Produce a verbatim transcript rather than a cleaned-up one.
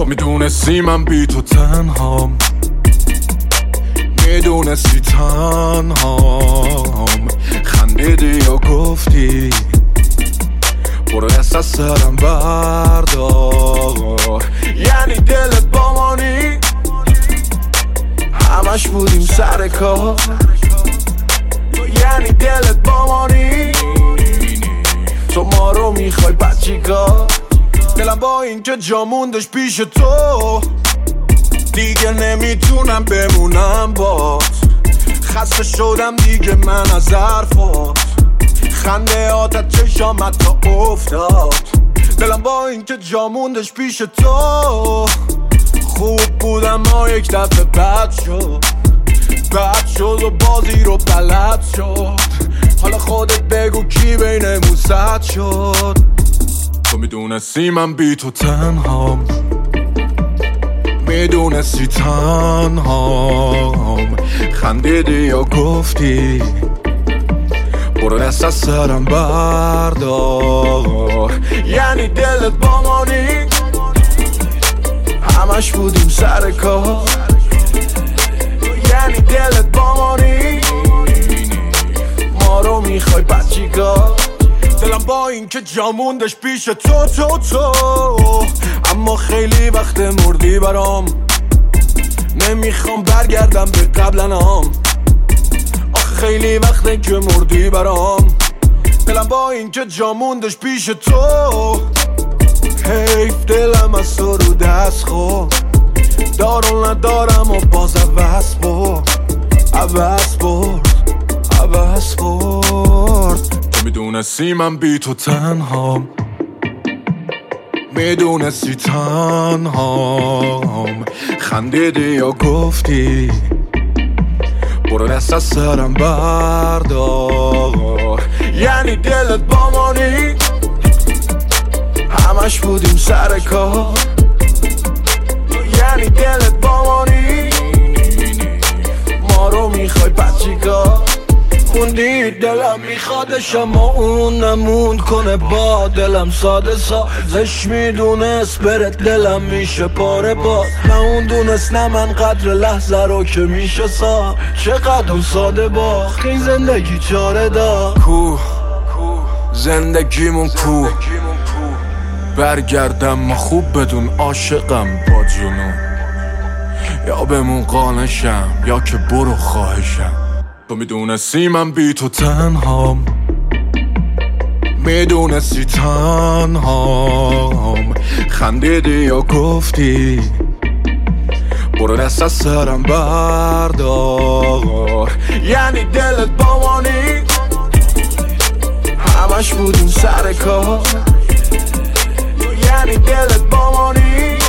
میدونستی من بی تو تنهام، میدونستی تنهام، خندیدی یا گفتی برو دست از سرم بردار. یعنی دلت با مانی همش بودیم سر کار، یعنی دلت با مانی تو ما رو میخوای بد چیکار؟ دلم با این که جا موندش پیش تو دیگه نمیتونم بمونم باز. خسته شدم دیگه من از حرفات، خنده آتت چشامت تا افتاد. دلم با این که جا موندش پیش تو خوب بودم ما یک دفعه بد شد، بد شد و بازی رو بلد شد. حالا خودت بگو کی بینمون زد شد. تو میدونستی من بی تو تنهام، میدونستی تنهام، خندیدی یا گفتی برو دست از سرم بردار. یعنی دلت با مانی همش بودیم سر کار، یعنی دلت با مانی ما رو میخوای بد چیکار؟ دلم با این که جا موندش پیش تو تو تو اما خیلی وقت مردی برام، نمیخوام برگردم به قبلنام. آخه خیلی وقته که مردی برام، دلم با این که جا موندش پیش تو حیف دلم از تو رو دست خورد. دارو ندارم و باز عوض برد، عوض برد، عوض برد. تو میدونستی من بی تو تنهام، میدونستی تنهام، خندیدی یا گفتی برو دست از سرم بردار. یعنی دلت با مانی همش بودیم سر کار، یعنی دلت با مانی ما رو میخوای بد چیکار؟ خوندی دلم میخوادش اما اون نموند کنه با دلم ساده سازش میدونست برت دلم میشه پاره باز. نه اون دونست نه من قدر لحظه رو که میشه سا چقدر اون ساده باخت این زندگی چاره دا. کو زندگیمون کو برگردم ما خوب بدون عاشقم با جنون، یا بمون قانشم یا که برو خواهشم. تو میدونستی من بی تو تنهام، میدونستی تنهام، خندیدی یا گفتی برو دست از سرم بردار. یعنی دلت با مانی همش بودیم سر کار، یعنی دلت با مانی